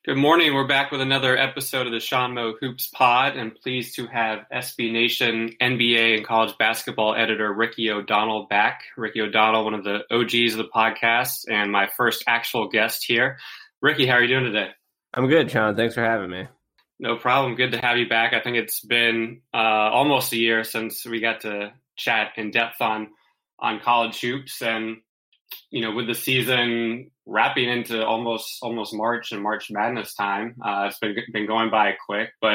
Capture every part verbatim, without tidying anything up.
Good morning. We're back with another episode of the Sean Moe Hoops Pod, and pleased to have S B Nation N B A and college basketball editor Ricky O'Donnell back. Ricky O'Donnell, one of the O Gs of the podcast, and my first actual guest here. Ricky, how are you doing today? I'm good, Sean. Thanks for having me. No problem. Good to have you back. I think it's been uh, almost a year since we got to chat in depth on on college hoops, and you know, with the season wrapping into almost almost March and March Madness time, uh, it's been been going by quick. But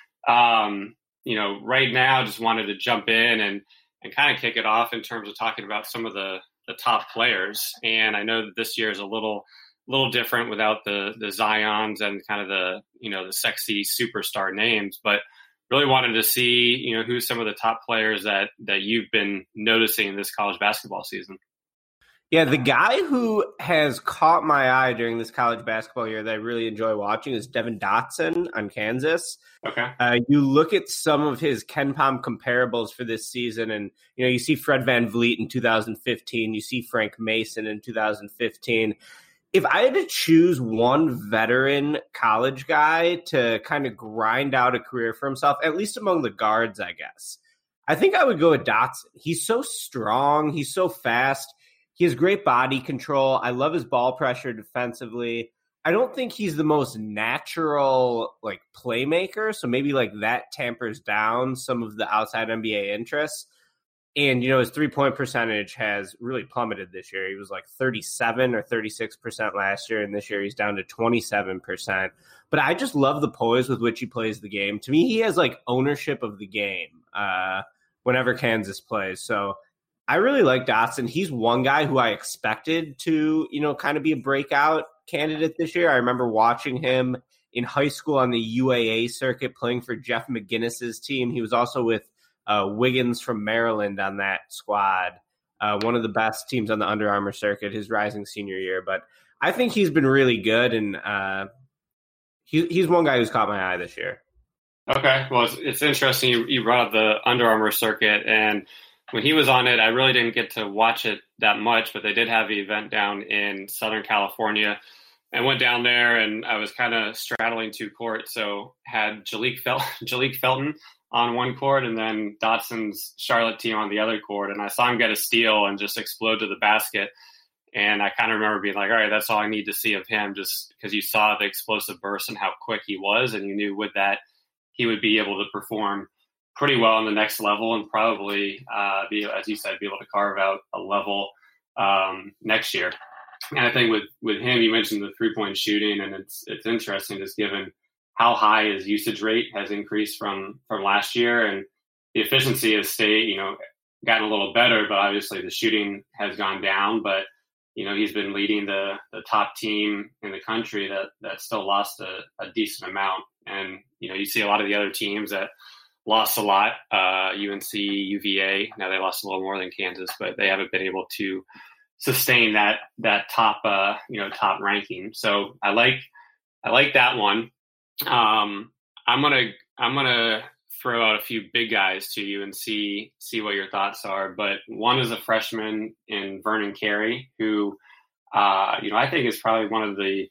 um, you know, right now, just wanted to jump in and and kind of kick it off in terms of talking about some of the the top players. And I know that this year is a little little different without the the Zions and kind of the you know the sexy superstar names, but really wanted to see you know who's some of the top players that that you've been noticing this college basketball season. Yeah, the guy who has caught my eye during this college basketball year that I really enjoy watching is Devin Dotson on Kansas. Okay. Uh, you look at some of his KenPom comparables for this season, and you know you see Fred VanVleet in two thousand fifteen, you see Frank Mason in two thousand fifteen. If I had to choose one veteran college guy to kind of grind out a career for himself, at least among the guards, I guess, I think I would go with Dotson. He's so strong. He's so fast. He has great body control. I love his ball pressure defensively. I don't think he's the most natural like playmaker, so maybe like that tampers down some of the outside N B A interests. And, you know, his three-point percentage has really plummeted this year. He was like thirty-seven or thirty-six percent last year, and this year he's down to twenty-seven percent. But I just love the poise with which he plays the game. To me, he has like ownership of the game uh, whenever Kansas plays. So I really like Dotson. He's one guy who I expected to, you know, kind of be a breakout candidate this year. I remember watching him in high school on the U A A circuit playing for Jeff McGinnis's team. He was also with uh, Wiggins from Maryland on that squad, uh, one of the best teams on the Under Armour circuit his rising senior year. But I think he's been really good, and uh, he, he's one guy who's caught my eye this year. Okay. Well, it's, it's interesting you, you brought up the Under Armour circuit, and when he was on it, I really didn't get to watch it that much, but they did have the event down in Southern California. I went down there, and I was kind of straddling two courts, so had Jalek, Fel- Jalek Felton on one court and then Dotson's Charlotte team on the other court, and I saw him get a steal and just explode to the basket. And I kind of remember being like, all right, that's all I need to see of him, just because you saw the explosive burst and how quick he was, and you knew with that he would be able to perform pretty well on the next level and probably uh, be, as you said, be able to carve out a level um, next year. And I think with, with him, you mentioned the three-point shooting, and it's it's interesting just given how high his usage rate has increased from, from last year, and the efficiency has stayed, you know, gotten a little better, but obviously the shooting has gone down. But, you know, he's been leading the, the top team in the country that, that still lost a, a decent amount. And, you know, you see a lot of the other teams that lost a lot, uh, U N C, U V A. Now they lost a little more than Kansas, but they haven't been able to sustain that that top, uh, you know, top ranking. So I like I like that one. Um, I'm gonna I'm gonna throw out a few big guys to you and see see what your thoughts are. But one is a freshman in Vernon Carey, who uh, you know I think is probably one of the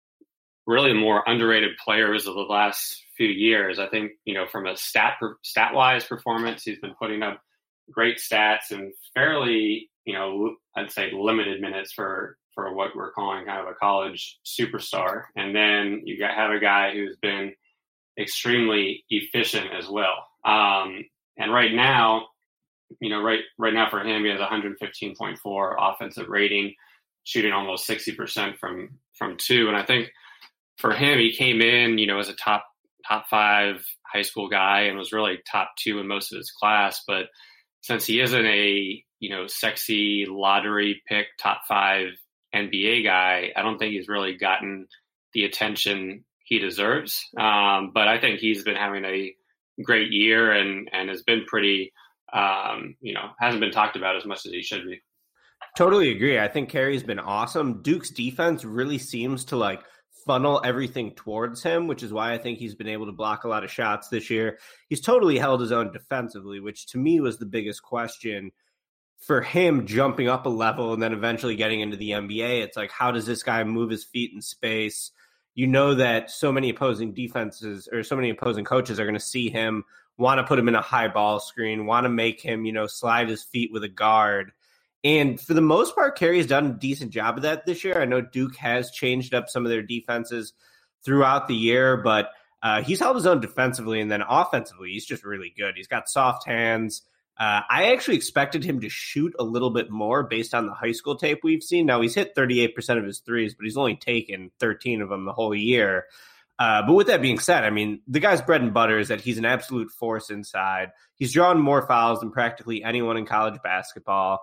really more underrated players of the last few years. I think, you know, from a stat stat wise performance, he's been putting up great stats and fairly, you know, I'd say limited minutes for, for what we're calling kind of a college superstar. And then you got, have a guy who's been extremely efficient as well. Um, and right now, you know, right, right now for him, he has one fifteen point four offensive rating, shooting almost sixty percent from, from two. And I think for him, he came in, you know, as a top top five high school guy and was really top two in most of his class. But since he isn't a, you know, sexy lottery pick top five N B A guy, I don't think he's really gotten the attention he deserves. Um, but I think he's been having a great year and, and has been pretty, um, you know, hasn't been talked about as much as he should be. Totally agree. I think Carey's been awesome. Duke's defense really seems to like funnel everything towards him, which is why I think he's been able to block a lot of shots this year. He's totally held his own defensively, which to me was the biggest question for him jumping up a level and then eventually getting into the N B A. It's like, how does this guy move his feet in space? you know that so many opposing defenses or so many opposing coaches are going to see him, want to put him in a high ball screen, want to make him, you know, slide his feet with a guard. And for the most part, Carey's done a decent job of that this year. I know Duke has changed up some of their defenses throughout the year, but uh, he's held his own defensively, and then offensively, he's just really good. He's got soft hands. Uh, I actually expected him to shoot a little bit more based on the high school tape we've seen. Now, he's hit thirty-eight percent of his threes, but he's only taken thirteen of them the whole year. Uh, but with that being said, I mean, the guy's bread and butter is that he's an absolute force inside. He's drawn more fouls than practically anyone in college basketball.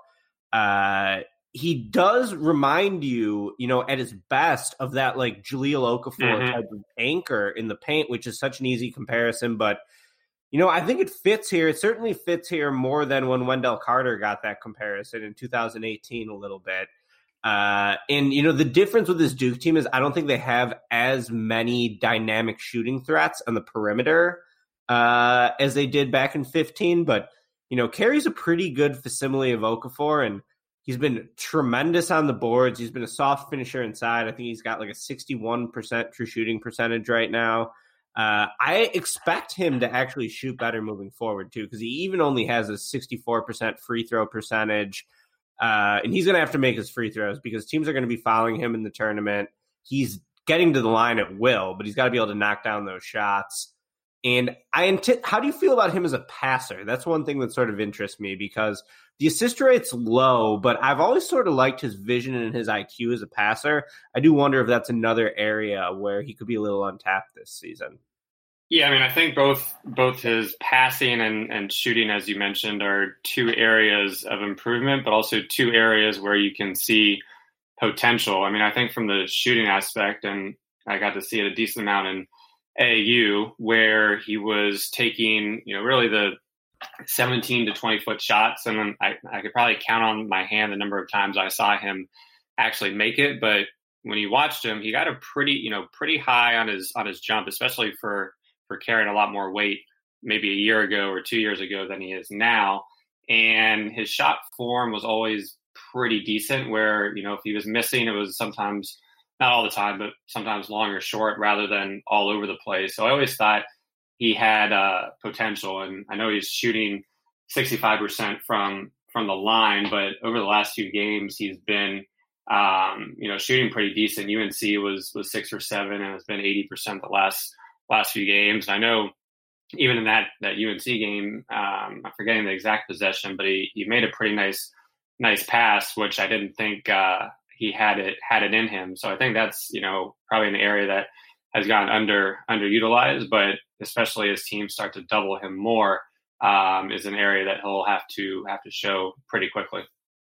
Uh, he does remind you, you know, at his best of that like Jahlil Okafor mm-hmm. type of anchor in the paint, which is such an easy comparison. But, you know, I think it fits here. It certainly fits here more than when Wendell Carter got that comparison in two thousand eighteen a little bit. Uh, and, you know, the difference with this Duke team is I don't think they have as many dynamic shooting threats on the perimeter uh, as they did back in fifteen. But, you know, Carey's a pretty good facsimile of Okafor, and he's been tremendous on the boards. He's been a soft finisher inside. I think he's got like a sixty-one percent true shooting percentage right now. Uh, I expect him to actually shoot better moving forward, too, because he even only has a sixty-four percent free throw percentage. Uh, and he's going to have to make his free throws because teams are going to be following him in the tournament. He's getting to the line at will, but he's got to be able to knock down those shots. And I int- how do you feel about him as a passer? That's one thing that sort of interests me because the assist rate's low, but I've always sort of liked his vision and his I Q as a passer. I do wonder if that's another area where he could be a little untapped this season. Yeah, I mean, I think both both his passing and, and shooting, as you mentioned, are two areas of improvement, but also two areas where you can see potential. I mean, I think from the shooting aspect, and I got to see it a decent amount in A A U, where he was taking, you know, really the seventeen to twenty foot shots. And then I, I could probably count on my hand the number of times I saw him actually make it. But when you watched him, he got a pretty, you know, pretty high on his, on his jump, especially for, for carrying a lot more weight maybe a year ago or two years ago than he is now. And his shot form was always pretty decent where, you know, if he was missing, it was sometimes, not all the time, but sometimes long or short rather than all over the place. So I always thought he had uh, potential. And I know he's shooting sixty-five percent from, from the line, but over the last few games, he's been, um, you know, shooting pretty decent. U N C was, was six or seven and it's been eighty percent the last, last few games. I know even in that, that U N C game, um, I'm forgetting the exact possession, but he, he made a pretty nice, nice pass, which I didn't think, uh, he had it, had it in him. So I think that's, you know, probably an area that has gotten under, underutilized, but especially as teams start to double him more, um, is an area that he'll have to, have to show pretty quickly.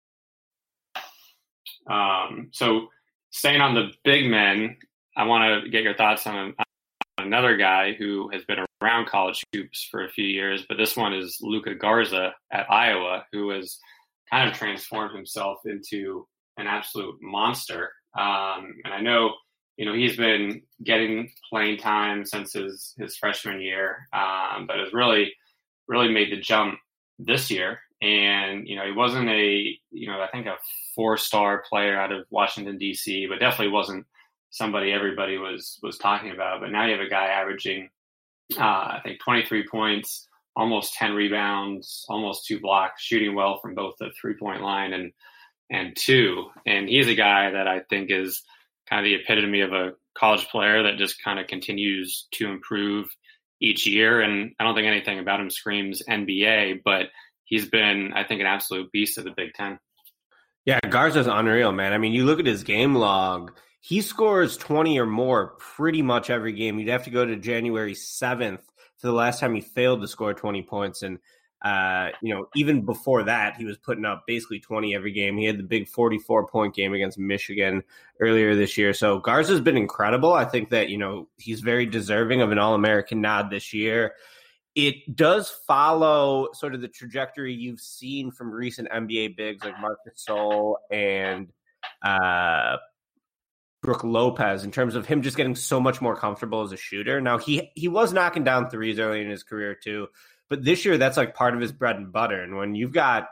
Um, so staying on the big men, I want to get your thoughts on, on another guy who has been around college hoops for a few years, but this one is Luka Garza at Iowa, who has kind of transformed himself into an absolute monster. Um, and I know, you know, he's been getting playing time since his, his freshman year, um, but has really, really made the jump this year. And, you know, he wasn't a, you know, I think a four-star player out of Washington, D C, but definitely wasn't somebody everybody was, was talking about. But now you have a guy averaging, uh, I think twenty-three points, almost ten rebounds, almost two blocks, shooting well from both the three-point line and, and two. And he's a guy that I think is kind of the epitome of a college player that just kind of continues to improve each year. And I don't think anything about him screams N B A, but he's been, I think, an absolute beast of the Big Ten. Yeah, Garza's unreal, man. I mean, you look at his game log, he scores twenty or more pretty much every game. You'd have to go to January seventh for the last time he failed to score twenty points. And Uh, you know, even before that, he was putting up basically twenty every game. He had the big forty-four point game against Michigan earlier this year. So Garza's been incredible. I think that, you know, he's very deserving of an All-American nod this year. It does follow sort of the trajectory you've seen from recent N B A bigs like Marc Gasol and uh, Brook Lopez in terms of him just getting so much more comfortable as a shooter. Now, he, he was knocking down threes early in his career too. But this year, that's like part of his bread and butter. And when you've got,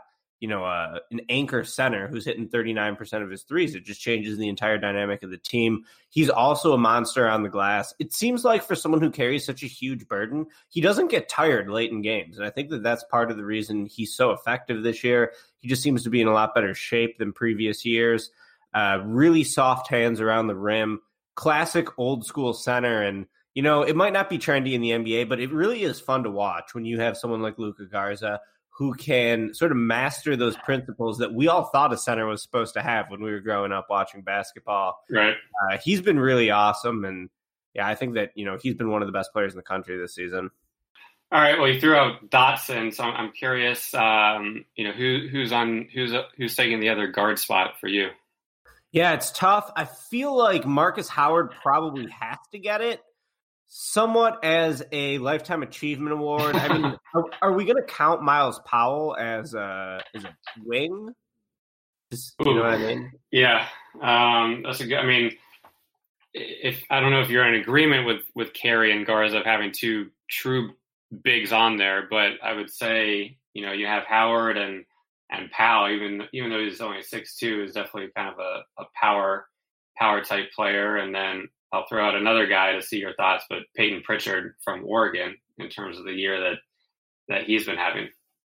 you know, uh, an anchor center who's hitting thirty-nine percent of his threes. It just changes the entire dynamic of the team. He's also a monster on the glass. It seems like for someone who carries such a huge burden, he doesn't get tired late in games. And I think that that's part of the reason he's so effective this year. He just seems to be in a lot better shape than previous years. Uh, really soft hands around the rim, classic old school center. And, you know, it might not be trendy in the N B A, but it really is fun to watch when you have someone like Luka Garza who can sort of master those principles that we all thought a center was supposed to have when we were growing up watching basketball. Right. Uh, he's been really awesome. And yeah, I think that, you know, he's been one of the best players in the country this season. All right. Well, you threw out Dotson, so I'm curious, um, you know, who who's on, who's, who's taking the other guard spot for you? Yeah, it's tough. I feel like Marcus Howard probably has to get it. Somewhat as a Lifetime Achievement Award. I mean, are, are we going to count Miles Powell as a as a wing? Just, you know what I mean? Yeah, um, that's a good. I mean, if I don't know if you're in agreement with with Carey and Garza of having two true bigs on there, but I would say you know you have Howard and and Powell, even even though he's only six two, is definitely kind of a, a power power type player, and then I'll throw out another guy to see your thoughts, but Peyton Pritchard from Oregon in terms of the year that, that he's been having.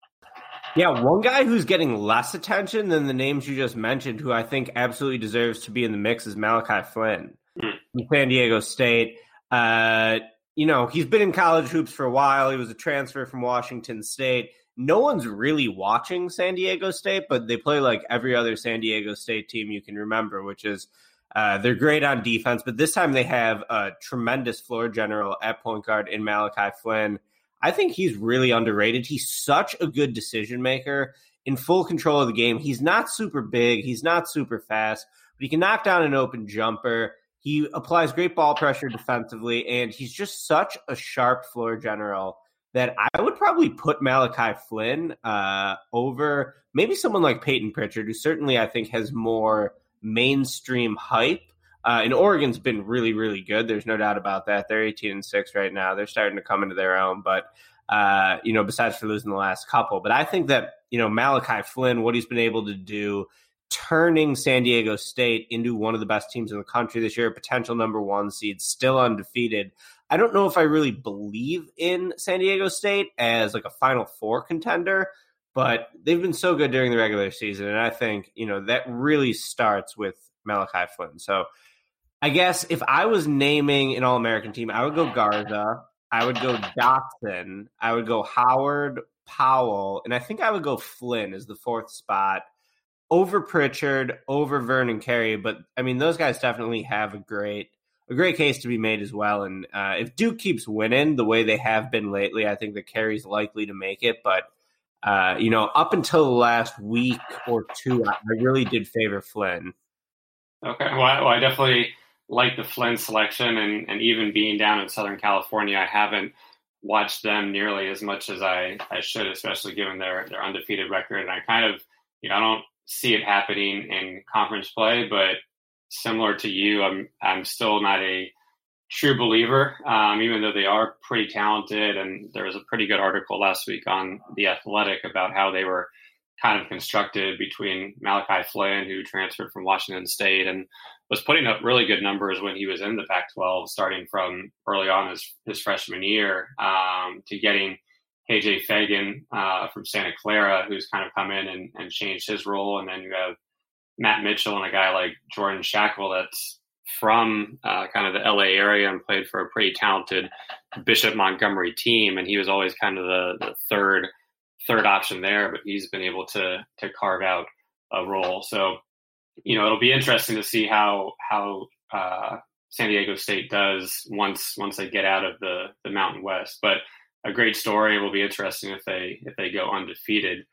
Yeah, one guy who's getting less attention than the names you just mentioned, who I think absolutely deserves to be in the mix, is Malachi Flynn mm. from San Diego State. Uh, you know, he's been in college hoops for a while. He was a transfer from Washington State. No one's really watching San Diego State, but they play like every other San Diego State team you can remember, which is Uh, they're great on defense, but this time they have a tremendous floor general at point guard in Malachi Flynn. I think he's really underrated. He's such a good decision maker, in full control of the game. He's not super big. He's not super fast, but he can knock down an open jumper. He applies great ball pressure defensively, and he's just such a sharp floor general that I would probably put Malachi Flynn uh, over maybe someone like Peyton Pritchard, who certainly I think has more mainstream hype. Uh, and Oregon's been really, really good. There's no doubt about that. They're eighteen and six right now. They're starting to come into their own, but, uh, you know, besides for losing the last couple. But I think that, you know, Malachi Flynn, what he's been able to do, turning San Diego State into one of the best teams in the country this year, potential number one seed, still undefeated. I don't know if I really believe in San Diego State as like a Final Four contender, but they've been so good during the regular season, and I think, you know, that really starts with Malachi Flynn. So I guess if I was naming an All-American team, I would go Garza, I would go Dotson, I would go Howard, Powell, and I think I would go Flynn as the fourth spot over Pritchard, over Vernon Carey. But, I mean, those guys definitely have a great a great case to be made as well. And uh, if Duke keeps winning the way they have been lately, I think that Carey's likely to make it, but Uh, you know, up until the last week or two, I really did favor Flynn. Okay. Well, I, well, I definitely like the Flynn selection, and, and even being down in Southern California, I haven't watched them nearly as much as I, I should, especially given their, their undefeated record. And I kind of, you know, I don't see it happening in conference play, but similar to you, I'm, I'm still not a true believer, um, even though they are pretty talented. And there was a pretty good article last week on The Athletic about how they were kind of constructed between Malachi Flynn, who transferred from Washington State and was putting up really good numbers when he was in the Pac twelve, starting from early on his, his freshman year, um, to getting K J Fagan uh, from Santa Clara, who's kind of come in and, and changed his role. And then you have Matt Mitchell and a guy like Jordan Shackle that's from uh, kind of the L A area and played for a pretty talented Bishop Montgomery team. And he was always kind of the, the third third option there, but he's been able to to carve out a role. So, you know, it'll be interesting to see how how uh, San Diego State does once once they get out of the, the Mountain West. But a great story. It will be interesting if they if they go undefeated.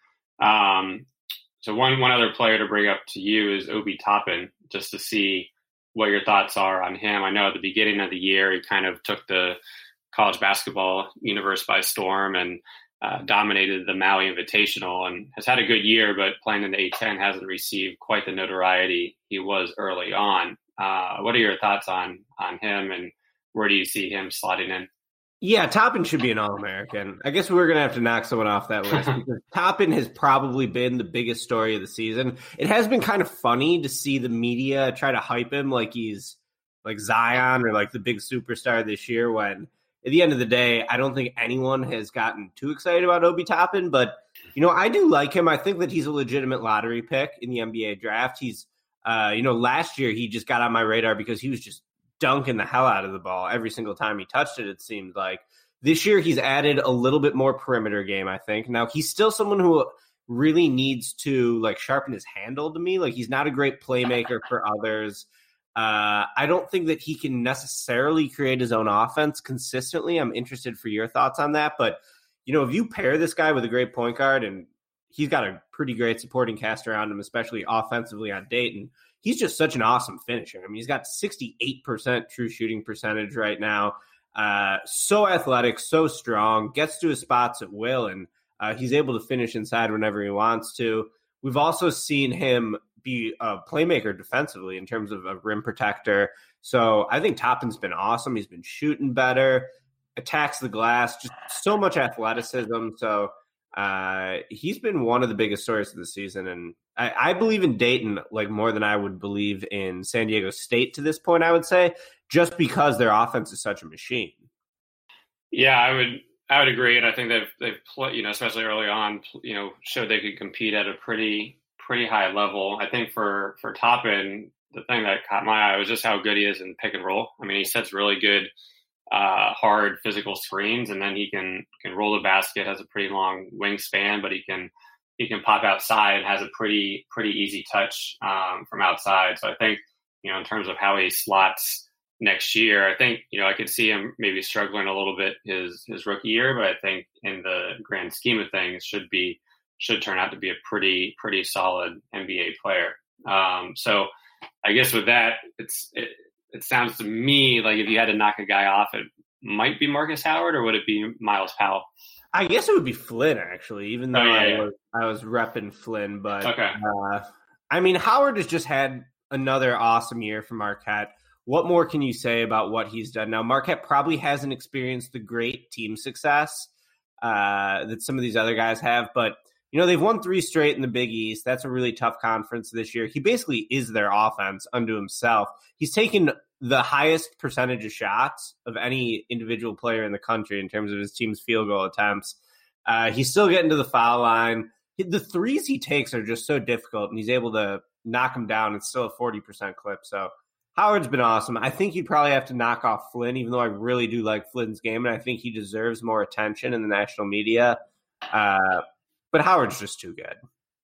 Um, so one one other player to bring up to you is Obi Toppin, just to see what your thoughts are on him. I know at the beginning of the year, he kind of took the college basketball universe by storm and uh, dominated the Maui Invitational and has had a good year, but playing in the A ten hasn't received quite the notoriety he was early on. Uh, what are your thoughts on, on him, and where do you see him slotting in? Yeah, Toppin should be an All-American. I guess we're going to have to knock someone off that list because Toppin has probably been the biggest story of the season. It has been kind of funny to see the media try to hype him like he's like Zion or like the big superstar this year when at the end of the day, I don't think anyone has gotten too excited about Obi Toppin. But, you know, I do like him. I think that he's a legitimate lottery pick in the N B A draft. He's, uh, you know, last year he just got on my radar because he was just dunking the hell out of the ball every single time he touched it, it seemed like. This year he's added a little bit more perimeter game, I think. Now, he's still someone who really needs to, like, sharpen his handle to me. Like, he's not a great playmaker for others. Uh, I don't think that he can necessarily create his own offense consistently. I'm interested for your thoughts on that. But, you know, if you pair this guy with a great point guard, and he's got a pretty great supporting cast around him, especially offensively on Dayton, he's just such an awesome finisher. I mean, he's got sixty-eight percent true shooting percentage right now. Uh, so athletic, so strong, gets to his spots at will, and uh, he's able to finish inside whenever he wants to. We've also seen him be a playmaker defensively in terms of a rim protector. So I think Toppin's been awesome. He's been shooting better, attacks the glass, just so much athleticism. So uh, he's been one of the biggest stories of the season, and I, I believe in Dayton like more than I would believe in San Diego State to this point, I would say, just because their offense is such a machine. Yeah, I would I would agree, and I think they've they've played, you know, especially early on, you know, showed they could compete at a pretty pretty high level. I think for for Toppin, the thing that caught my eye was just how good he is in pick and roll. I mean, he sets really good, uh, hard physical screens, and then he can can roll the basket, has a pretty long wingspan, but he can he can pop outside and has a pretty pretty easy touch um, from outside. So I think, you know, in terms of how he slots next year, I think, you know, I could see him maybe struggling a little bit his his rookie year, but I think in the grand scheme of things should be should turn out to be a pretty pretty solid N B A player. Um, so I guess with that, it's it, it sounds to me like if you had to knock a guy off, it might be Marcus Howard, or would it be Miles Powell? I guess it would be Flynn, actually, even though oh, yeah, I, yeah. was, I was repping Flynn. But, okay. uh, I mean, Howard has just had another awesome year for Marquette. What more can you say about what he's done? Now, Marquette probably hasn't experienced the great team success uh, that some of these other guys have, but, you know, they've won three straight in the Big East. That's a really tough conference this year. He basically is their offense unto himself. He's taken the highest percentage of shots of any individual player in the country in terms of his team's field goal attempts. Uh, he's still getting to the foul line. The threes he takes are just so difficult, and he's able to knock them down. It's still a forty percent clip. So Howard's been awesome. I think you'd probably have to knock off Flynn, even though I really do like Flynn's game, and I think he deserves more attention in the national media. Uh, but Howard's just too good.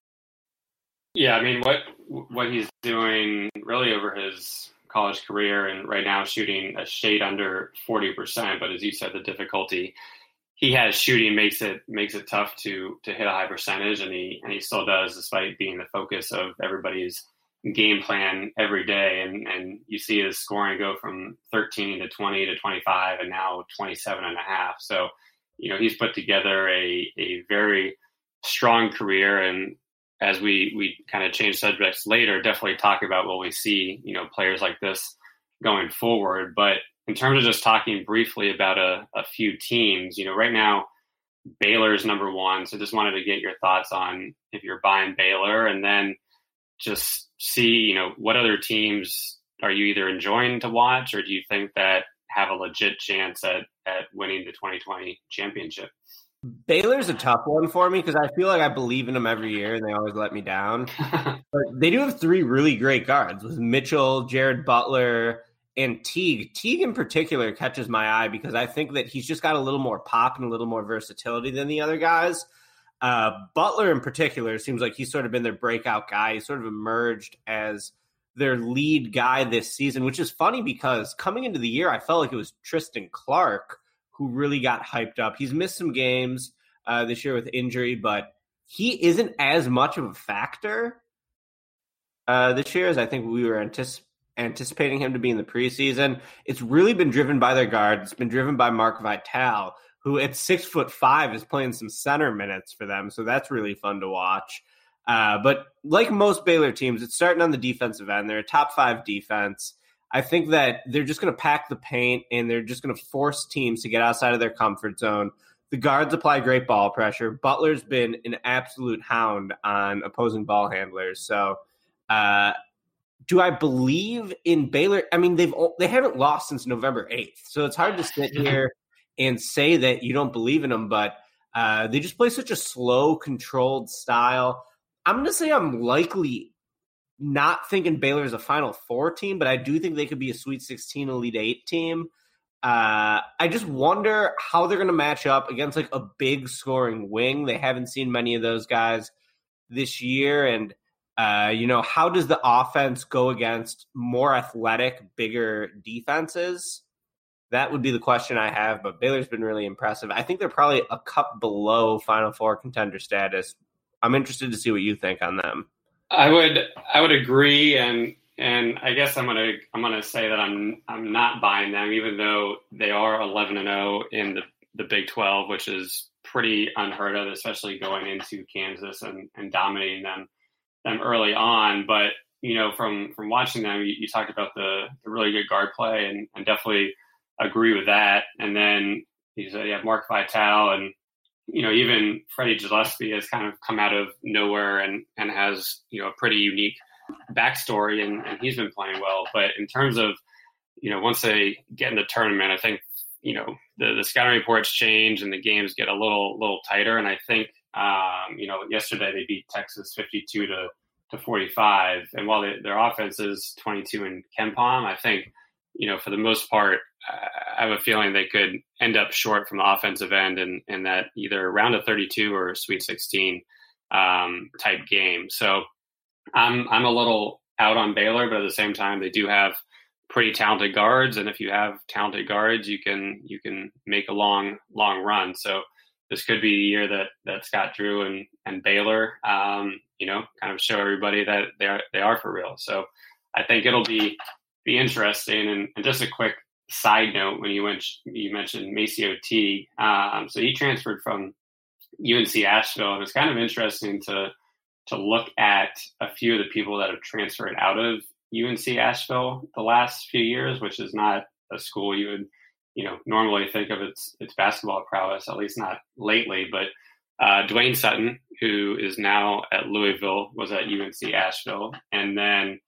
Yeah, I mean, what what he's doing really over his college career, and right now shooting a shade under forty percent, but as you said, the difficulty he has shooting makes it makes it tough to to hit a high percentage, and he and he still does, despite being the focus of everybody's game plan every day. And and you see his scoring go from thirteen to twenty to twenty-five, and now twenty-seven and a half. So, you know, he's put together a a very strong career. And as we we kind of change subjects later, definitely talk about what we see, you know, players like this going forward. But in terms of just talking briefly about a, a few teams, you know, right now Baylor's number one. So just wanted to get your thoughts on if you're buying Baylor, and then just see, you know, what other teams are you either enjoying to watch, or do you think that have a legit chance at, at winning the twenty twenty championship? Baylor's a tough one for me because I feel like I believe in them every year and they always let me down. But they do have three really great guards with Mitchell, Jared Butler, and Teague. Teague in particular catches my eye because I think that he's just got a little more pop and a little more versatility than the other guys. Uh, Butler in particular seems like he's sort of been their breakout guy. He's sort of emerged as their lead guy this season, which is funny because coming into the year, I felt like it was Tristan Clark who really got hyped up. He's missed some games uh, this year with injury, but he isn't as much of a factor uh, this year as I think we were anticip- anticipating him to be in the preseason. It's really been driven by their guard. It's been driven by Mark Vital, who at six foot five is playing some center minutes for them. So that's really fun to watch. Uh, but like most Baylor teams, it's starting on the defensive end. They're a top five defense. I think that they're just going to pack the paint and they're just going to force teams to get outside of their comfort zone. The guards apply great ball pressure. Butler's been an absolute hound on opposing ball handlers. So, uh, do I believe in Baylor? I mean, they've they haven't lost since November eighth, so it's hard to sit here and say that you don't believe in them. But uh, they just play such a slow, controlled style. I'm going to say I'm likely not thinking Baylor is a Final Four team, but I do think they could be a Sweet sixteen, Elite Eight team. Uh, I just wonder how they're going to match up against like a big scoring wing. They haven't seen many of those guys this year, and uh, you know, how does the offense go against more athletic, bigger defenses? That would be the question I have. But Baylor's been really impressive. I think they're probably a cup below Final Four contender status. I'm interested to see what you think on them. I would I would agree, and and I guess I'm gonna I'm gonna say that I'm I'm not buying them, even though they are eleven and oh in the, the Big twelve, which is pretty unheard of, especially going into Kansas and, and dominating them them early on. But you know, from from watching them, you, you talked about the, the really good guard play, and, and definitely agree with that. And then you said you have Mark Vital, and you know, even Freddie Gillespie has kind of come out of nowhere and, and has, you know, a pretty unique backstory, and, and he's been playing well. But in terms of, you know, once they get in the tournament, I think, you know, the, the scouting reports change and the games get a little little tighter. And I think, um, you know, yesterday they beat Texas fifty-two to, to forty-five. And while they, their offense is twenty-two in KenPom, I think, you know, for the most part, I have a feeling they could end up short from the offensive end in, in that either round of thirty-two or Sweet sixteen um, type game. So I'm I'm a little out on Baylor, but at the same time, they do have pretty talented guards, and if you have talented guards, you can you can make a long long run. So this could be the year that, that Scott Drew and and Baylor, um, you know, kind of show everybody that they are they are for real. So I think it'll be be interesting. And, and just a quick side note, when you went, you mentioned MaCio Teague. Um, so he transferred from U N C Asheville, and it's kind of interesting to to look at a few of the people that have transferred out of U N C Asheville the last few years, which is not a school you would, you know, normally think of its its basketball prowess, at least not lately. But uh, Dwayne Sutton, who is now at Louisville, was at U N C Asheville, and then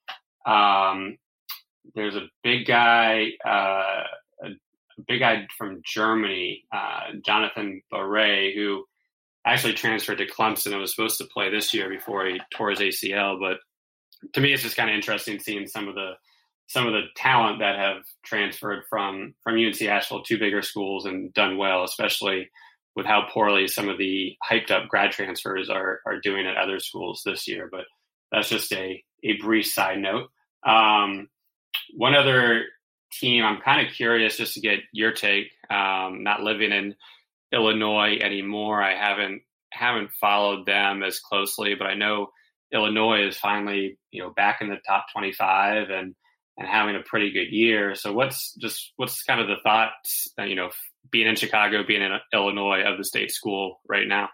um, there's a big guy, uh, a big guy from Germany, uh, Jonathan Barre, who actually transferred to Clemson and was supposed to play this year before he tore his A C L. But to me, it's just kind of interesting seeing some of the some of the talent that have transferred from from U N C Asheville to bigger schools and done well, especially with how poorly some of the hyped up grad transfers are are doing at other schools this year. But that's just a a brief side note. Um, One other team, I'm kind of curious just to get your take. Um, not living in Illinois anymore, I haven't haven't followed them as closely, but I know Illinois is finally, you know, back in the top twenty-five and and having a pretty good year. So what's just what's kind of the thoughts, you know, being in Chicago, being in Illinois, of the state school right now?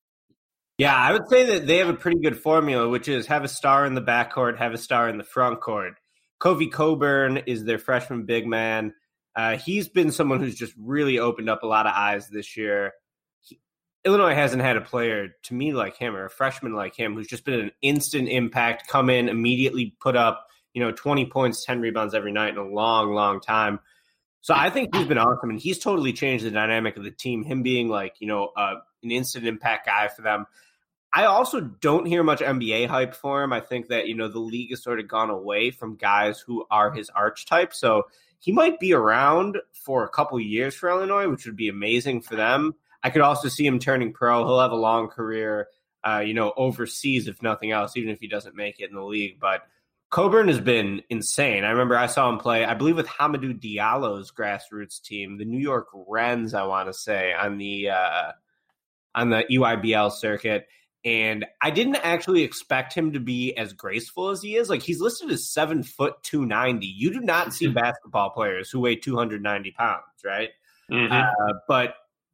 Yeah, I would say that they have a pretty good formula, which is have a star in the backcourt, have a star in the front court. Kofi Cockburn is their freshman big man. Uh, he's been someone who's just really opened up a lot of eyes this year. He, Illinois hasn't had a player, to me, like him, or a freshman like him, who's just been an instant impact, come in, immediately put up, you know, twenty points, ten rebounds every night in a long, long time. So I think he's been awesome, and he's totally changed the dynamic of the team, him being like, you know, uh, an instant impact guy for them. I also don't hear much N B A hype for him. I think that, you know, the league has sort of gone away from guys who are his archetype. So he might be around for a couple years for Illinois, which would be amazing for them. I could also see him turning pro. He'll have a long career, uh, you know, overseas, if nothing else, even if he doesn't make it in the league. But Cockburn has been insane. I remember I saw him play, I believe, with Hamidou Diallo's grassroots team, the New York Wrens, I want to say, on the uh, on the U I B L circuit. And I didn't actually expect him to be as graceful as he is. Like, he's listed as seven foot two ninety. You do not see basketball players who weigh two hundred ninety pounds, right? Mm-hmm. Uh, but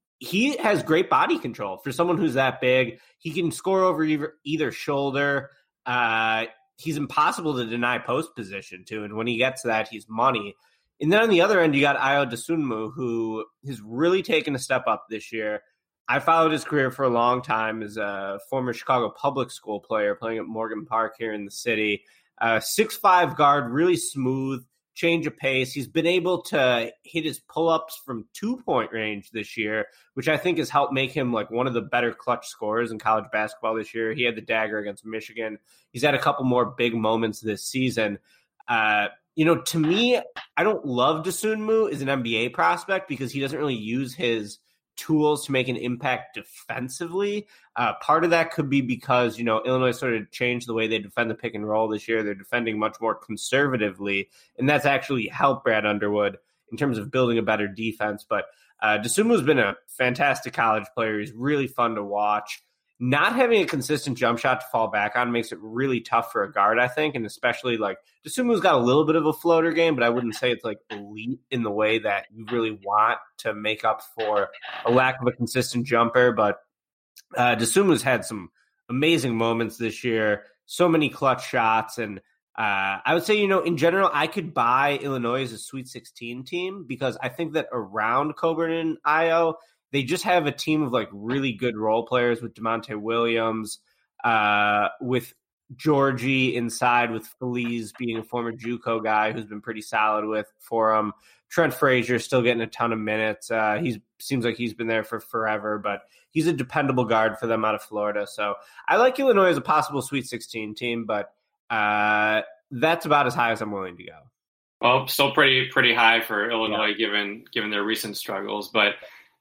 he has great body control for someone who's that big. He can score over either, either shoulder. Uh, he's impossible to deny post position to. And when he gets that, he's money. And then on the other end, you got Ayo Dosunmu, who has really taken a step up this year. I followed his career for a long time as a former Chicago public school player playing at Morgan Park here in the city. Uh, six five guard, really smooth, change of pace. He's been able to hit his pull-ups from two-point range this year, which I think has helped make him like one of the better clutch scorers in college basketball this year. He had the dagger against Michigan. He's had a couple more big moments this season. Uh, you know, to me, I don't love Dosunmu as an N B A prospect because he doesn't really use his tools to make an impact defensively. Uh, part of that could be because, you know, Illinois sort of changed the way they defend the pick and roll this year. They're defending much more conservatively, and that's actually helped Brad Underwood in terms of building a better defense. But uh, Dosunmu's been a fantastic college player. He's really fun to watch. Not having a consistent jump shot to fall back on makes it really tough for a guard, I think, and especially like Dosunmu's got a little bit of a floater game, but I wouldn't say it's like elite in the way that you really want to make up for a lack of a consistent jumper. But uh, Dosunmu's had some amazing moments this year, so many clutch shots, and uh, I would say, you know, in general, I could buy Illinois as a Sweet sixteen team because I think that around Coburn and Ayo, they just have a team of like really good role players with DeMonte Williams, uh, with Georgie inside, with Feliz being a former JUCO guy who's been pretty solid with for him. Trent Frazier still getting a ton of minutes. Uh, he seems like he's been there for forever, but he's a dependable guard for them out of Florida. So I like Illinois as a possible Sweet sixteen team, but uh, that's about as high as I'm willing to go. Well, still pretty pretty high for Illinois yeah. given given their recent struggles, but.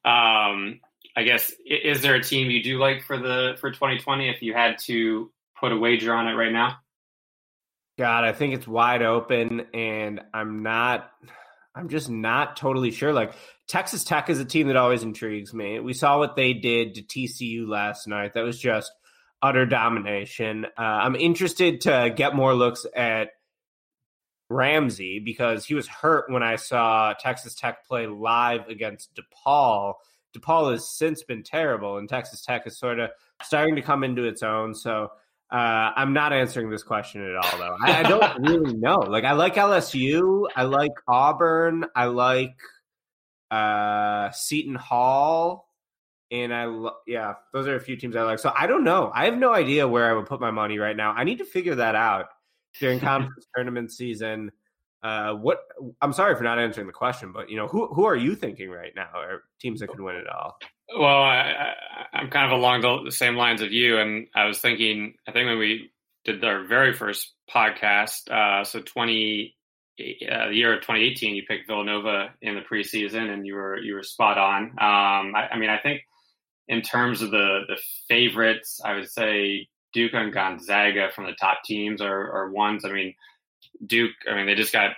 Um, I guess, is there a team you do like for the for twenty twenty if you had to put a wager on it right now? God, I think it's wide open, and I'm not I'm just not totally sure. Like, Texas Tech is a team that always intrigues me. We saw what they did to T C U last night. That was just utter domination. Uh, I'm interested to get more looks at Ramsey because he was hurt when I saw Texas Tech play live against DePaul. DePaul has since been terrible, and Texas Tech is sort of starting to come into its own. So uh, I'm not answering this question at all, though. I, I don't really know. Like, I like L S U. I like Auburn. I like uh, Seton Hall. And I, lo- yeah, those are a few teams I like. So I don't know. I have no idea where I would put my money right now. I need to figure that out during conference tournament season. Uh, what I'm sorry for not answering the question, but you know, who who are you thinking right now, or teams that could win it all? Well, I, I, I'm kind of along the, the same lines of you, and I was thinking. I think when we did our very first podcast, uh, so twenty uh, the year of twenty eighteen, you picked Villanova in the preseason, and you were you were spot on. Um, I, I mean, I think in terms of the the favorites, I would say Duke and Gonzaga from the top teams are, are ones. I mean, Duke, I mean, they just got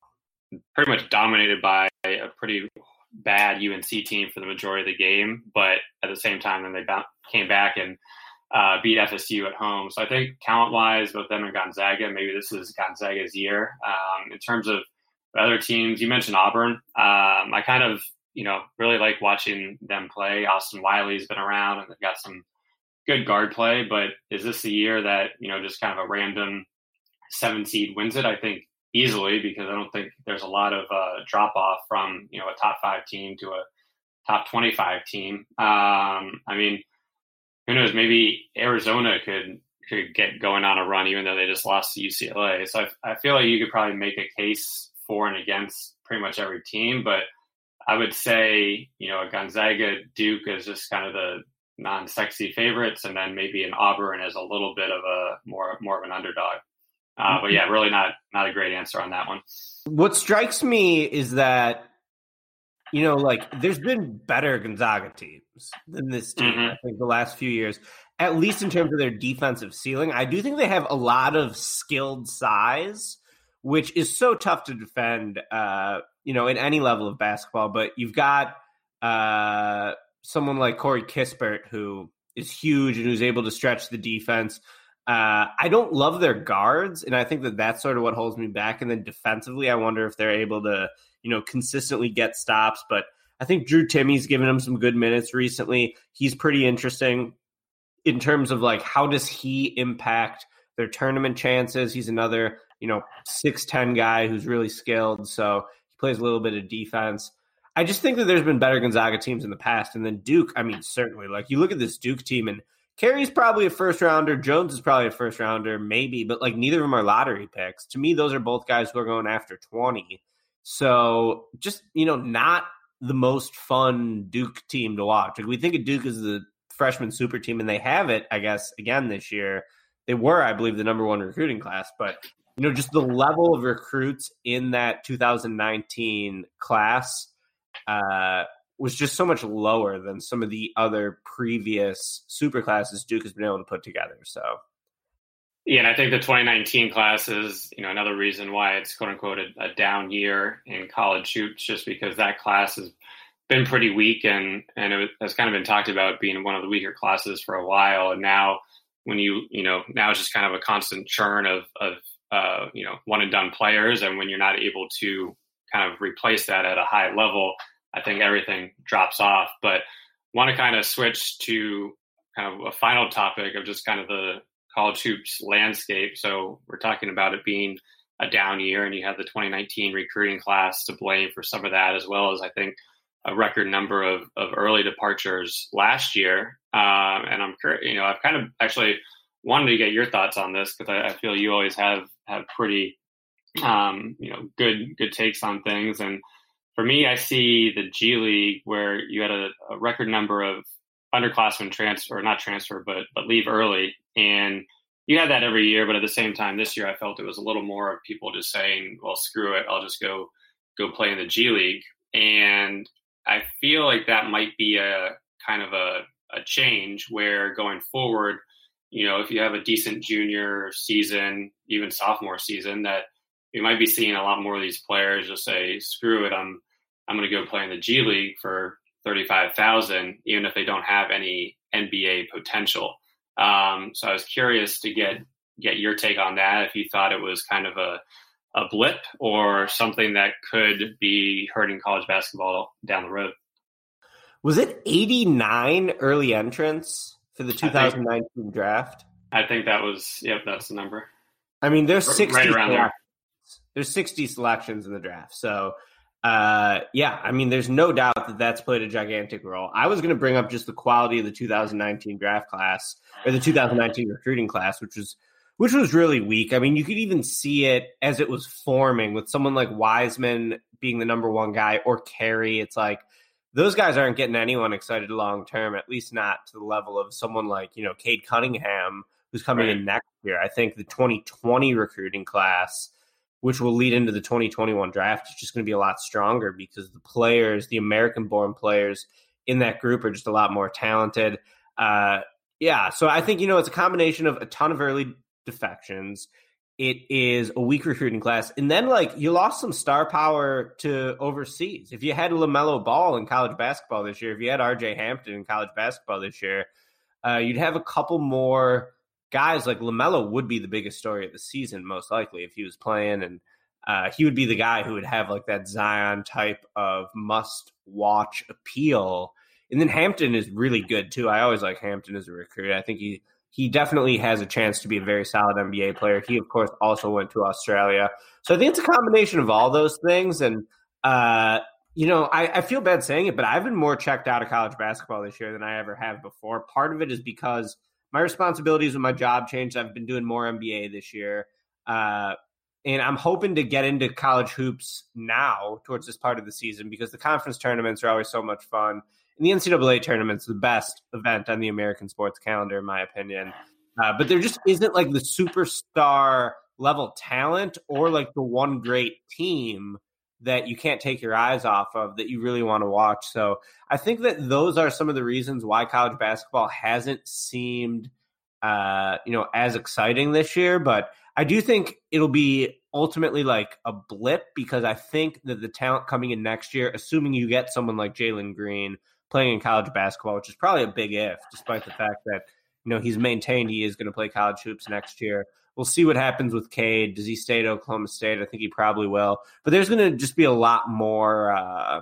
pretty much dominated by a pretty bad U N C team for the majority of the game. But at the same time, then they came back and uh, beat F S U at home. So I think talent-wise, both them and Gonzaga, maybe this is Gonzaga's year. Um, in terms of other teams, you mentioned Auburn. Um, I kind of, you know, really like watching them play. Austin Wiley's been around, and they've got some good guard play, but is this the year that, you know, just kind of a random seven seed wins it? I think easily, because I don't think there's a lot of uh, drop off from, you know, a top five team to a top twenty-five team. Um, I mean, who knows, maybe Arizona could, could get going on a run, even though they just lost to U C L A. So I, I feel like you could probably make a case for and against pretty much every team, but I would say, you know, a Gonzaga Duke is just kind of the non-sexy favorites, and then maybe an Auburn as a little bit of a more more of an underdog. Uh, but yeah, really not not a great answer on that one. What strikes me is that, you know, like there's been better Gonzaga teams than this team, mm-hmm. I think, the last few years, at least in terms of their defensive ceiling. I do think they have a lot of skilled size, which is so tough to defend, uh, you know, in any level of basketball. But you've got uh, someone like Corey Kispert, who is huge and who's able to stretch the defense. Uh, I don't love their guards, and I think that that's sort of what holds me back. And then defensively, I wonder if they're able to, you know, consistently get stops. But I think Drew Timmy's given him some good minutes recently. He's pretty interesting in terms of, like, how does he impact their tournament chances. He's another, you know, six ten guy who's really skilled. So he plays a little bit of defense. I just think that there's been better Gonzaga teams in the past. And then Duke, I mean, certainly. Like, you look at this Duke team, and Carey's probably a first-rounder. Jones is probably a first-rounder, maybe. But, like, neither of them are lottery picks. To me, those are both guys who are going after twenty. So just, you know, not the most fun Duke team to watch. Like, we think of Duke as the freshman super team, and they have it, I guess, again this year. They were, I believe, the number one recruiting class. But, you know, just the level of recruits in that two thousand nineteen class uh, was just so much lower than some of the other previous super classes Duke has been able to put together. So, yeah, and I think the twenty nineteen class is, you know, another reason why it's quote unquote a, a down year in college hoops, just because that class has been pretty weak, and and it has kind of been talked about being one of the weaker classes for a while. And now, when you you know now it's just kind of a constant churn of of uh, you know one and done players, and when you're not able to kind of replace that at a high level, I think everything drops off. But want to kind of switch to kind of a final topic of just kind of the college hoops landscape. So we're talking about it being a down year, and you have the twenty nineteen recruiting class to blame for some of that, as well as I think a record number of, of early departures last year. Um, and I'm curious, you know, I've kind of actually wanted to get your thoughts on this, because I, I feel you always have, have pretty, um, you know, good, good takes on things. And for me, I see the G League where you had a, a record number of underclassmen transfer, or not transfer, but, but leave early. And you had that every year, but at the same time, this year I felt it was a little more of people just saying, well, screw it, I'll just go, go play in the G League. And I feel like that might be a kind of a, a change where going forward, you know, if you have a decent junior season, even sophomore season, that you might be seeing a lot more of these players just say, screw it, I'm I'm going to go play in the G League for thirty-five thousand, even if they don't have any N B A potential. Um, so I was curious to get get your take on that, if you thought it was kind of a a blip or something that could be hurting college basketball down the road. Was it eighty-nine early entrants for the two thousand nineteen I think, draft? I think that was, yep, that's the number. I mean, there's sixty right around there. There's sixty selections in the draft. So, uh, yeah, I mean, there's no doubt that that's played a gigantic role. I was going to bring up just the quality of the two thousand nineteen draft class, or the two thousand nineteen recruiting class, which was which was really weak. I mean, you could even see it as it was forming with someone like Wiseman being the number one guy, or Carey. It's like those guys aren't getting anyone excited long term, at least not to the level of someone like, you know, Cade Cunningham, who's coming right in next year. I think the twenty twenty recruiting class, which will lead into the twenty twenty-one draft, is just going to be a lot stronger, because the players, the American-born players in that group, are just a lot more talented. Uh, yeah, so I think, you know, it's a combination of a ton of early defections. It is a weak recruiting class. And then, like, you lost some star power to overseas. If you had LaMelo Ball in college basketball this year, if you had R J Hampton in college basketball this year, uh, you'd have a couple more guys. Like LaMelo would be the biggest story of the season, most likely, if he was playing. And uh, he would be the guy who would have, like, that Zion type of must-watch appeal. And then Hampton is really good, too. I always like Hampton as a recruit. I think he He definitely has a chance to be a very solid N B A player. He, of course, also went to Australia. So I think it's a combination of all those things. And, uh, you know, I, I feel bad saying it, but I've been more checked out of college basketball this year than I ever have before. Part of it is because my responsibilities with my job changed. I've been doing more N B A this year. Uh, and I'm hoping to get into college hoops now towards this part of the season, because the conference tournaments are always so much fun. And the N C double A tournament's the best event on the American sports calendar, in my opinion. Uh, but there just isn't, like, the superstar level talent, or, like, the one great team that you can't take your eyes off of that you really want to watch. So I think that those are some of the reasons why college basketball hasn't seemed, uh, you know, as exciting this year. But I do think it'll be ultimately like a blip, because I think that the talent coming in next year, assuming you get someone like Jalen Green playing in college basketball, which is probably a big if, despite the fact that, you know, he's maintained he is going to play college hoops next year. We'll see what happens with Cade. Does he stay at Oklahoma State? I think he probably will. But there's going to just be a lot more, uh,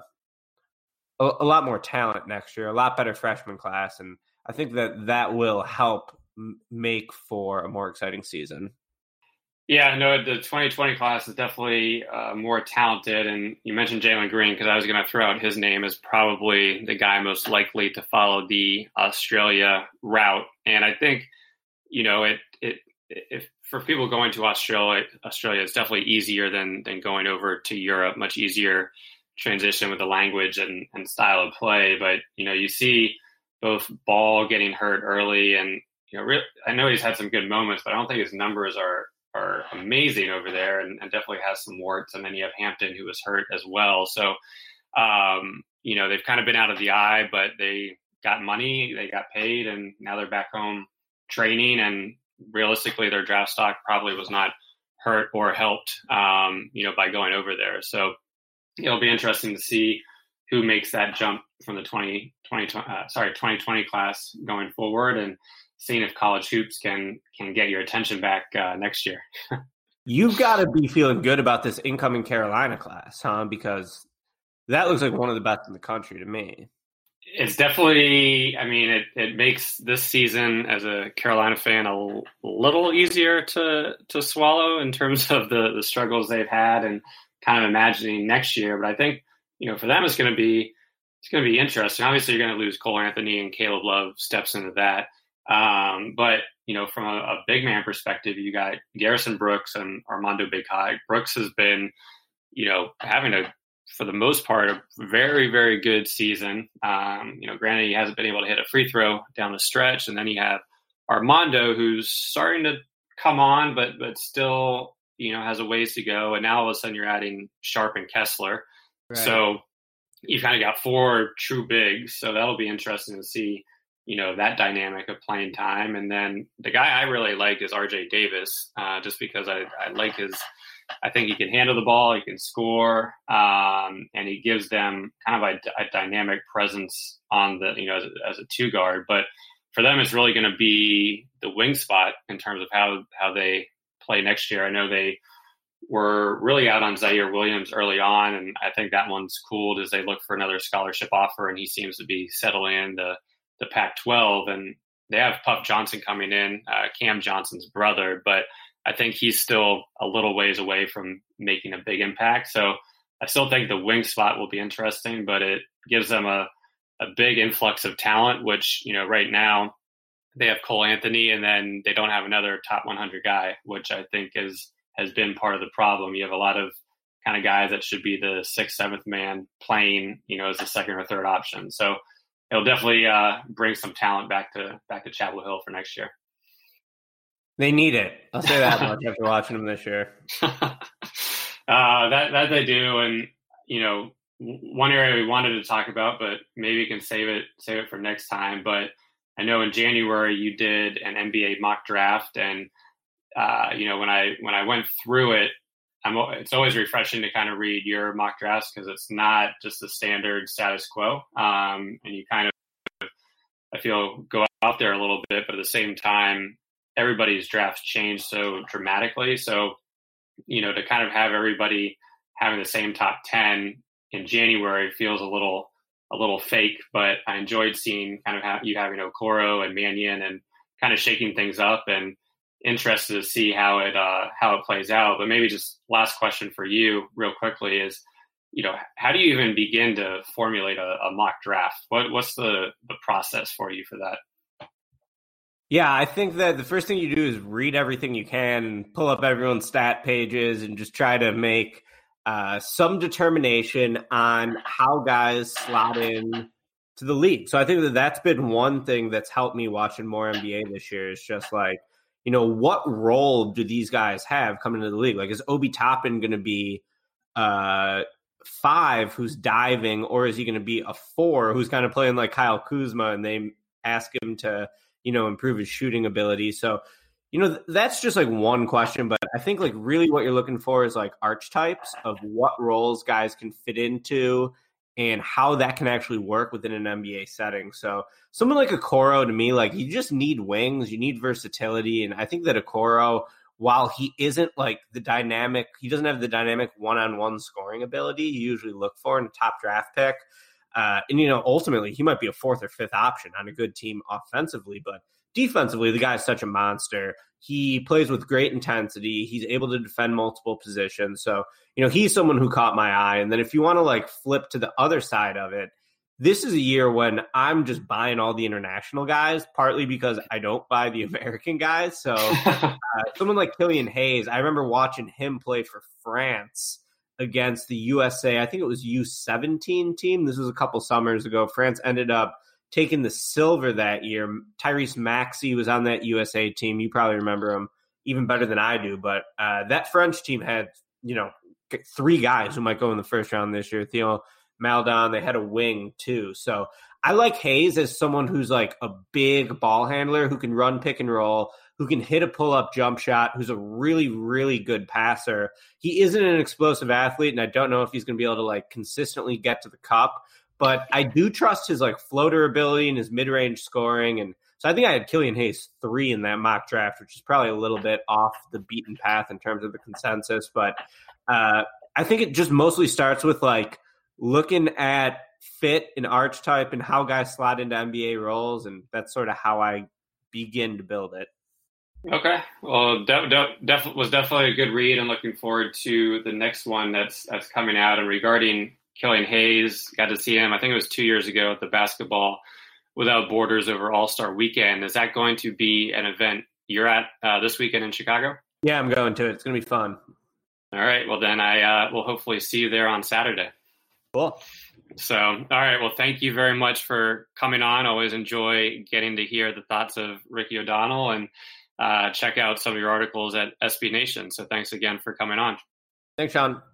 a, a lot more talent next year, a lot better freshman class, and I think that that will help m- make for a more exciting season. Yeah, no, the twenty twenty class is definitely uh, more talented. And you mentioned Jalen Green because I was going to throw out his name as probably the guy most likely to follow the Australia route. And I think, you know, it it if for people going to Australia, Australia, it's definitely easier than than going over to Europe. Much easier transition with the language and, and style of play. But you know, you see both Ball getting hurt early, and you know, re- I know he's had some good moments, but I don't think his numbers are. are amazing over there and, and definitely has some warts. And then you have Hampton, who was hurt as well. So, um, you know, they've kind of been out of the eye, but they got money, they got paid, and now they're back home training. And realistically, their draft stock probably was not hurt or helped, um, you know, by going over there. So it'll be interesting to see who makes that jump from the twenty twenty, uh, sorry, twenty twenty class going forward, and seeing if college hoops can can get your attention back uh, next year. You've got to be feeling good about this incoming Carolina class, huh? Because that looks like one of the best in the country to me. It's definitely, I mean, it, it makes this season as a Carolina fan a l- little easier to to swallow in terms of the, the struggles they've had and kind of imagining next year. But I think, you know, for them, it's going to be, it's going to be interesting. Obviously, you're going to lose Cole Anthony, and Caleb Love steps into that. Um, but, you know, from a, a big man perspective, you got Garrison Brooks and Armando Big High. Brooks has been, you know, having a, for the most part, a very, very good season. Um, you know, granted, he hasn't been able to hit a free throw down the stretch. And then you have Armando, who's starting to come on, but, but still, you know, has a ways to go. And now all of a sudden you're adding Sharp and Kessler. Right. So you've kind of got four true bigs. So that'll be interesting to see, you know, that dynamic of playing time. And then the guy I really like is R J Davis, uh, just because I, I like his, I think he can handle the ball, he can score, um, and he gives them kind of a, a dynamic presence on the, you know, as, as a two guard. But for them, it's really going to be the wing spot in terms of how, how they play next year. I know they were really out on Zaire Williams early on, and I think that one's cooled as they look for another scholarship offer, and he seems to be settling in the, the Pac twelve, and they have Puff Johnson coming in, uh, Cam Johnson's brother, but I think he's still a little ways away from making a big impact. So I still think the wing spot will be interesting, but it gives them a, a big influx of talent, which, you know, right now they have Cole Anthony, and then they don't have another top one hundred guy, which I think is, has been part of the problem. You have a lot of kind of guys that should be the sixth, seventh man playing, you know, as the second or third option. So it'll definitely uh, bring some talent back to back to Chapel Hill for next year. They need it. I'll say that much after watching them this year. uh, that that they do, and you know, one area we wanted to talk about, but maybe we can save it save it for next time. But I know in January you did an N B A mock draft, and uh, you know, when I when I went through it, I'm, it's always refreshing to kind of read your mock drafts because it's not just the standard status quo. Um, and you kind of, I feel, go out there a little bit, but at the same time, everybody's drafts change so dramatically. So, you know, to kind of have everybody having the same top ten in January feels a little, a little fake, but I enjoyed seeing kind of how you having Okoro and Mannion and kind of shaking things up, and interested to see how it uh, how it plays out. But maybe just last question for you real quickly is, you know, how do you even begin to formulate a, a mock draft? What what's the, the process for you for that? Yeah, I think that the first thing you do is read everything you can and pull up everyone's stat pages and just try to make uh, some determination on how guys slot in to the league. So I think that that's been one thing that's helped me watching more N B A this year, is just like, you know, what role do these guys have coming into the league? Like, is Obi Toppin going to be uh, five who's diving, or is he going to be a four who's kind of playing like Kyle Kuzma and they ask him to, you know, improve his shooting ability? So, you know, th- that's just like one question. But I think like really what you're looking for is like archetypes of what roles guys can fit into and how that can actually work within an N B A setting. So someone like Okoro, to me, like, you just need wings, you need versatility. And I think that Okoro, while he isn't like the dynamic, he doesn't have the dynamic one-on-one scoring ability you usually look for in a top draft pick. Uh, and, you know, ultimately he might be a fourth or fifth option on a good team offensively, but defensively, the guy's such a monster. He plays with great intensity. He's able to defend multiple positions. So, you know, he's someone who caught my eye. And then if you want to like flip to the other side of it, this is a year when I'm just buying all the international guys, partly because I don't buy the American guys. So uh, someone like Killian Hayes, I remember watching him play for France against the U S A. I think it was U seventeen team. This was a couple summers ago. France ended up taking the silver that year. Tyrese Maxey was on that U S A team. You probably remember him even better than I do. But uh, that French team had, you know, three guys who might go in the first round this year. Theo Maledon, they had a wing too. So I like Hayes as someone who's like a big ball handler who can run pick and roll, who can hit a pull-up jump shot, who's a really, really good passer. He isn't an explosive athlete, and I don't know if he's going to be able to like consistently get to the cup, but I do trust his like floater ability and his mid-range scoring. And so I think I had Killian Hayes three in that mock draft, which is probably a little bit off the beaten path in terms of the consensus. But uh, I think it just mostly starts with like looking at fit and archetype and how guys slot into N B A roles, and that's sort of how I begin to build it. Okay, well, def- def- def- was definitely a good read, and looking forward to the next one that's that's coming out. And regarding Killian Hayes, got to see him, I think it was two years ago at the Basketball Without Borders over All-Star Weekend. Is that going to be an event you're at uh, this weekend in Chicago? Yeah, I'm going to it. It's going to be fun. All right, well then I uh, will hopefully see you there on Saturday. Cool. So, all right. Well, thank you very much for coming on. Always enjoy getting to hear the thoughts of Ricky O'Donnell, and uh, check out some of your articles at S B Nation. So thanks again for coming on. Thanks, Sean.